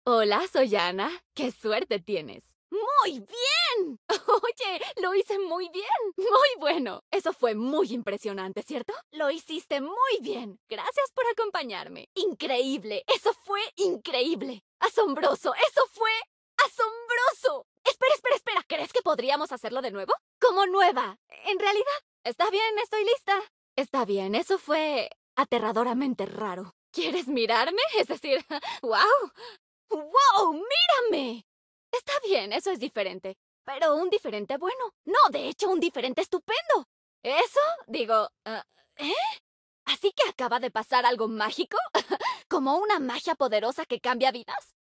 Hola, soy Ana. ¡Qué suerte tienes! ¡Muy bien! Oye, lo hice muy bien. Muy bueno. Eso fue muy impresionante, ¿cierto? Lo hiciste muy bien. Gracias por acompañarme. Increíble. Eso fue increíble. Asombroso. Eso fue asombroso. Espera, espera, espera. ¿Crees que podríamos hacerlo de nuevo? Como nueva. En realidad, está bien, estoy lista. Está bien, eso fue aterradoramente raro. ¿Quieres mirarme? Es decir, ¡wow! ¡Wow! ¡Mírame! Está bien, eso es diferente. Pero un diferente bueno. No, de hecho, un diferente estupendo. ¿Eso? Digo, ¿eh? ¿Así que acaba de pasar algo mágico? ¿Como una magia poderosa que cambia vidas?